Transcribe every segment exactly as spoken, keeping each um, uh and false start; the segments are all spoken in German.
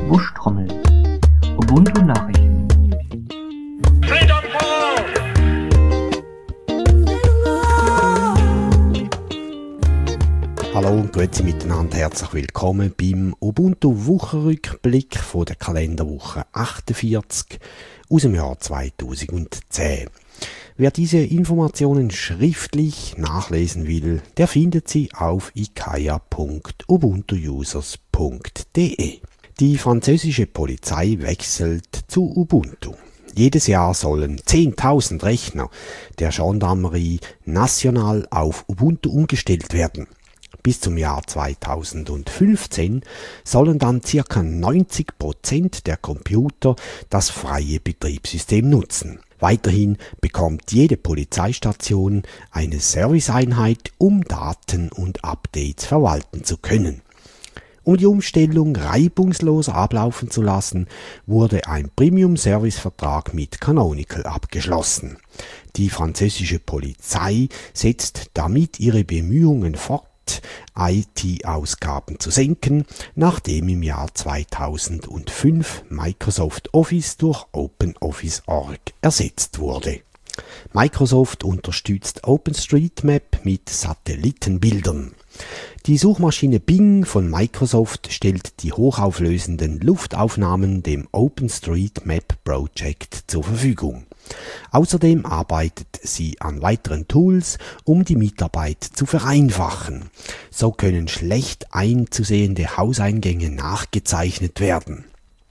Buschtrommel. Ubuntu Nachrichten. Hallo und grüezi miteinander, herzlich willkommen beim Ubuntu-Wochenrückblick von der Kalenderwoche achtundvierzig aus dem Jahr zweitausendzehn. Wer diese Informationen schriftlich nachlesen will, der findet sie auf ikaya punkt ubuntu users punkt de. Die französische Polizei wechselt zu Ubuntu. Jedes Jahr sollen zehntausend Rechner der Gendarmerie national auf Ubuntu umgestellt werden. Bis zum Jahr zweitausendfünfzehn sollen dann ca. neunzig Prozent der Computer das freie Betriebssystem nutzen. Weiterhin bekommt jede Polizeistation eine Serviceeinheit, um Daten und Updates verwalten zu können. Um die Umstellung reibungslos ablaufen zu lassen, wurde ein Premium-Service-Vertrag mit Canonical abgeschlossen. Die französische Polizei setzt damit ihre Bemühungen fort, I T-Ausgaben zu senken, nachdem im Jahr zweitausendfünf Microsoft Office durch OpenOffice Punkt org ersetzt wurde. Microsoft unterstützt OpenStreetMap mit Satellitenbildern. Die Suchmaschine Bing von Microsoft stellt die hochauflösenden Luftaufnahmen dem OpenStreetMap Project zur Verfügung. Außerdem arbeitet sie an weiteren Tools, um die Mitarbeit zu vereinfachen. So können schlecht einzusehende Hauseingänge nachgezeichnet werden.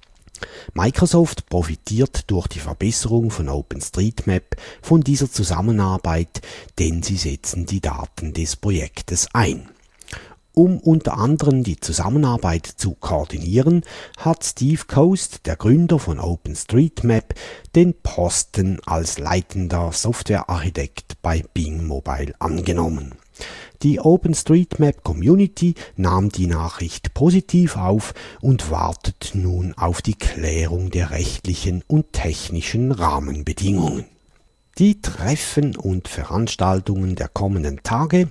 Microsoft profitiert durch die Verbesserung von OpenStreetMap von dieser Zusammenarbeit, denn sie setzen die Daten des Projektes ein. Um unter anderem die Zusammenarbeit zu koordinieren, hat Steve Coast, der Gründer von OpenStreetMap, den Posten als leitender Softwarearchitekt bei Bing Mobile angenommen. Die OpenStreetMap-Community nahm die Nachricht positiv auf und wartet nun auf die Klärung der rechtlichen und technischen Rahmenbedingungen. Die Treffen und Veranstaltungen der kommenden Tage: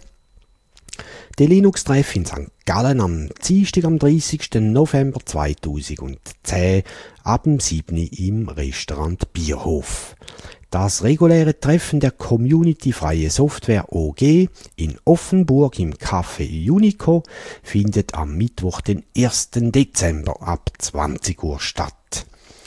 Der Linux-Treff in Sankt Gallen am Dienstag, am dreißigsten November zweitausendzehn ab dem sieben Uhr im Restaurant Bierhof. Das reguläre Treffen der Community Freie Software O G in Offenburg im Café Unico findet am Mittwoch, den ersten Dezember ab zwanzig Uhr statt.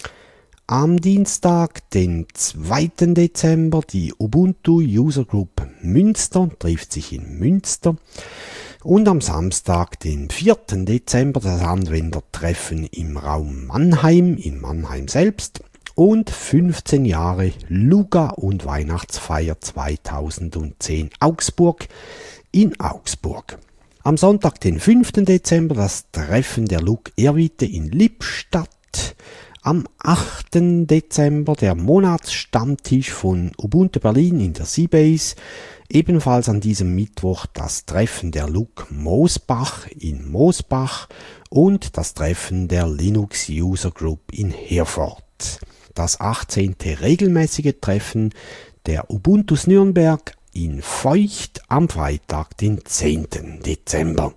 Am Dienstag, den zweiten Dezember, die Ubuntu User Group Münster trifft sich in Münster. Und am Samstag, den vierten Dezember, das Anwendertreffen im Raum Mannheim, in Mannheim selbst. Und fünfzehn Jahre Luga und Weihnachtsfeier zweitausendzehn Augsburg in Augsburg. Am Sonntag, den fünften Dezember, das Treffen der Lug Erwitte in Lippstadt. Am achten Dezember der Monatsstammtisch von Ubuntu Berlin in der Seabase. Ebenfalls an diesem Mittwoch das Treffen der Lug Moosbach in Moosbach und das Treffen der Linux User Group in Herford. Das achtzehnte regelmäßige Treffen der Ubuntus Nürnberg in Feucht am Freitag, den zehnten Dezember.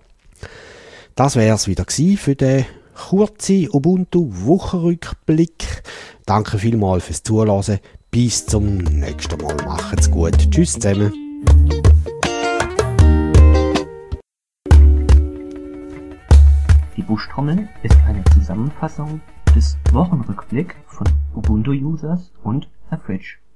Das wär's wieder gsi für den kurze Ubuntu-Wochenrückblick. Danke vielmals fürs Zuhören. Bis zum nächsten Mal. Macht's gut. Tschüss zusammen. Die Buschtrommel ist eine Zusammenfassung des Wochenrückblick von Ubuntu Users und Herr Fritsch.